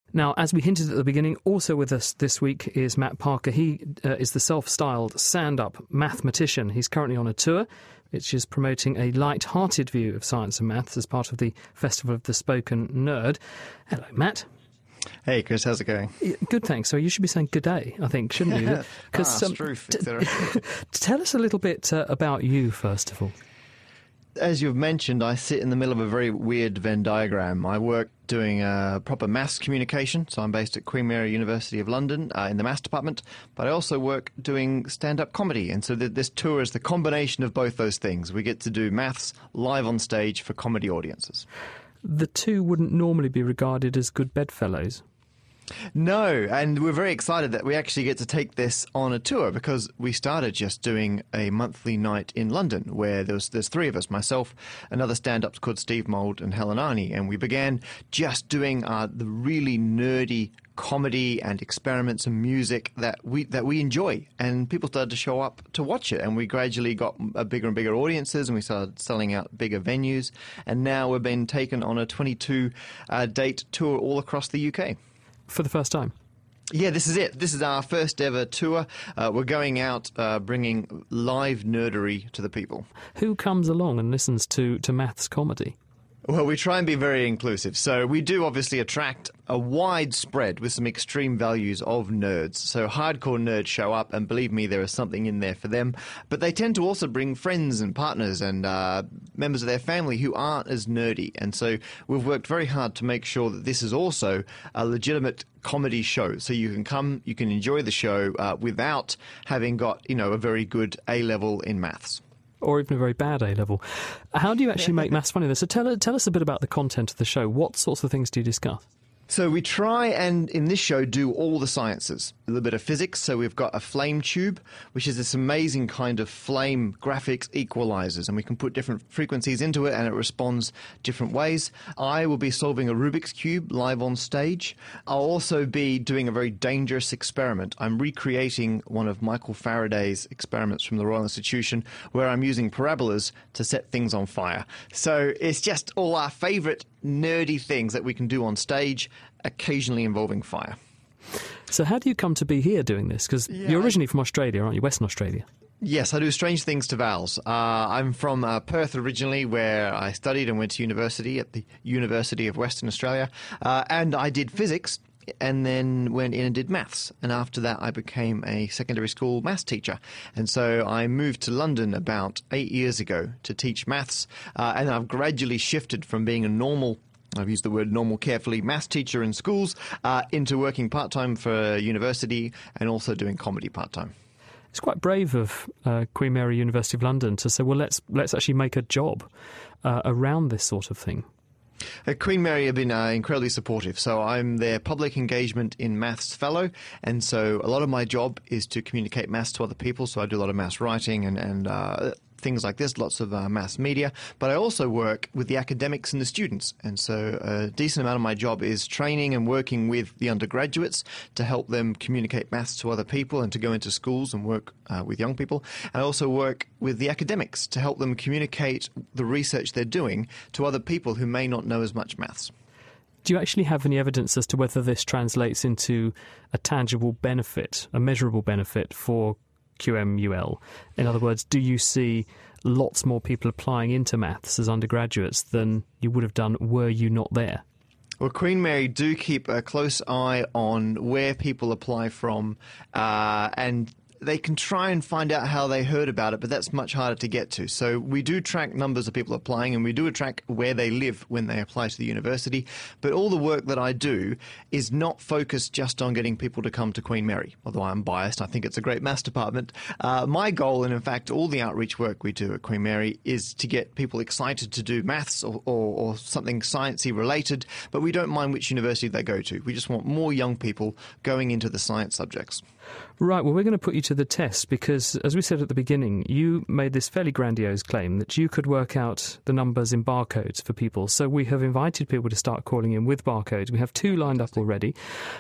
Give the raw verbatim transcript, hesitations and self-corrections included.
Now, as we hinted at the beginning, also with us this week is Matt Parker. He uh, is the self-styled stand-up mathematician. He's currently on a tour, which is promoting a light-hearted view of science and maths as part of the Festival of the Spoken Nerd. Hello, Matt. Hey, Chris, how's it going? Good, thanks. So you should be saying good day, I think, shouldn't you? Because ah, um, truth, t- tell us a little bit uh, about you, first of all. As you've mentioned, I sit in the middle of a very weird Venn diagram. I work doing uh, proper maths communication, so I'm based at Queen Mary University of London uh, in the maths department, but I also work doing stand-up comedy, and so th- this tour is the combination of both those things. We get to do maths live on stage for comedy audiences. The two wouldn't normally be regarded as good bedfellows. No, and we're very excited that we actually get to take this on a tour, because we started just doing a monthly night in London where there was, there's three of us, myself, another stand-up called Steve Mould and Helen Arney, and we began just doing uh, the really nerdy comedy and experiments and music that we that we enjoy, and people started to show up to watch it, and we gradually got a bigger and bigger audiences, and we started selling out bigger venues, and now we've been taken on a twenty-two uh, date tour all across the U K. For the first time? Yeah, this is it. This is our first ever tour. Uh, we're going out uh, bringing live nerdery to the people. Who comes along and listens to, to maths comedy? Well, we try and be very inclusive. So we do obviously attract a wide spread with some extreme values of nerds. So hardcore nerds show up, and believe me, there is something in there for them. But they tend to also bring friends and partners and uh, members of their family who aren't as nerdy. And so we've worked very hard to make sure that this is also a legitimate comedy show. So you can come, you can enjoy the show uh, without having got, you know, a very good A-level in maths. Or even a very bad A-level. How do you actually make maths funny? So tell, tell us a bit about the content of the show. What sorts of things do you discuss? So we try and, in this show, do all the sciences. A little bit of physics. So we've got a flame tube, which is this amazing kind of flame graphics equalizers, and we can put different frequencies into it, and it responds different ways. I will be solving a Rubik's Cube live on stage. I'll also be doing a very dangerous experiment. I'm recreating one of Michael Faraday's experiments from the Royal Institution, where I'm using parabolas to set things on fire. So it's just all our favorite nerdy things that we can do on stage, occasionally involving fire. So how do you come to be here doing this? Because yeah, you're originally from Australia, aren't you? Western Australia. Yes, I do strange things to vowels. Uh, I'm from uh, Perth originally, where I studied and went to university at the University of Western Australia. Uh, and I did physics and then went in and did maths. And after that, I became a secondary school maths teacher. And so I moved to London about eight years ago to teach maths. Uh, and I've gradually shifted from being a normal I've used the word normal carefully, maths teacher in schools, uh, into working part-time for university and also doing comedy part-time. It's quite brave of uh, Queen Mary University of London to say, well, let's let's actually make a job uh, around this sort of thing. Uh, Queen Mary have been uh, incredibly supportive. So I'm their public engagement in maths fellow, and so a lot of my job is to communicate maths to other people. So I do a lot of maths writing and, and uh, things like this, lots of uh, mass media, but I also work with the academics and the students, and so a decent amount of my job is training and working with the undergraduates to help them communicate maths to other people and to go into schools and work uh, with young people. And I also work with the academics to help them communicate the research they're doing to other people who may not know as much maths. Do you actually have any evidence as to whether this translates into a tangible benefit, a measurable benefit for Q M U L? In other words, do you see lots more people applying into maths as undergraduates than you would have done were you not there? Well, Queen Mary do keep a close eye on where people apply from, uh, and they can try and find out how they heard about it, but that's much harder to get to. So we do track numbers of people applying, and we do track where they live when they apply to the university. But all the work that I do is not focused just on getting people to come to Queen Mary, although I'm biased. I think it's a great maths department. Uh, my goal, and in fact all the outreach work we do at Queen Mary, is to get people excited to do maths or, or, or something sciencey related, but we don't mind which university they go to. We just want more young people going into the science subjects. Right, well, we're going to put you to the test because, as we said at the beginning, you made this fairly grandiose claim that you could work out the numbers in barcodes for people. So we have invited people to start calling in with barcodes. We have two lined up already.